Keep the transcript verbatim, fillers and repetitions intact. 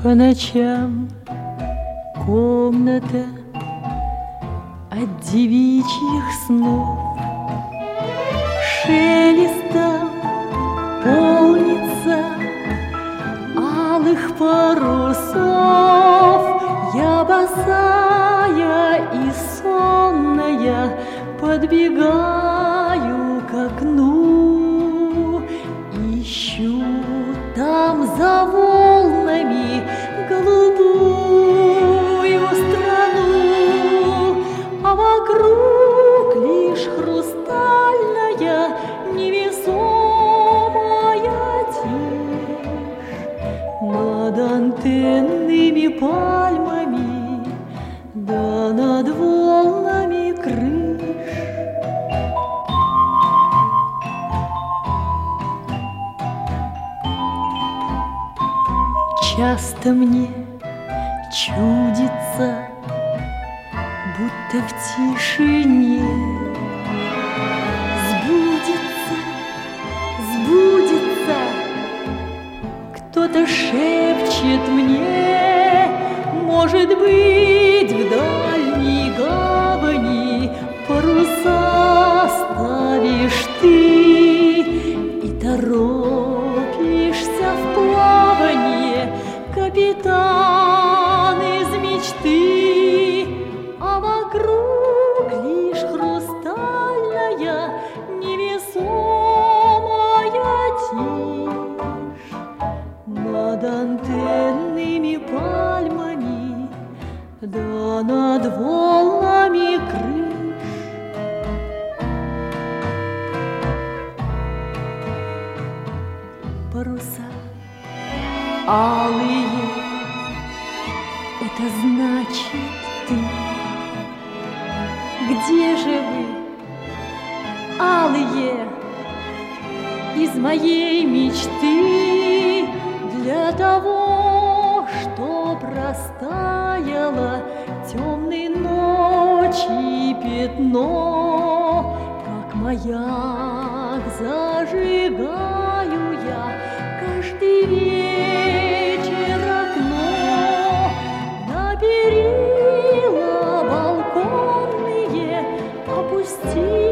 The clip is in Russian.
По ночам комната от девичьих снов шелестом полнится алых парусов. Я босая и сонная подбегаю к окну, ищу там за волнами голубую страну, а вокруг лишь хрустальная невесомая тишь. Над антенными пальмами да над волнами крыш. Часто мне чудится, будто в тишине сбудется, сбудется. Кто-то шепчет мне, может быть, в дальней гавани паруса ставишь ты и торопишься в плавание, капитан из мечты, а вокруг лишь хрустальная невесомая тишь. Над антенными пальмами да над волнами крыш. Паруса алые, это значит ты. Где же вы, алые, из моей мечты? Для того, чтоб растаяло темной ночи пятно, как маяк зажигаю я каждый вечер окно. На перила балконные опусти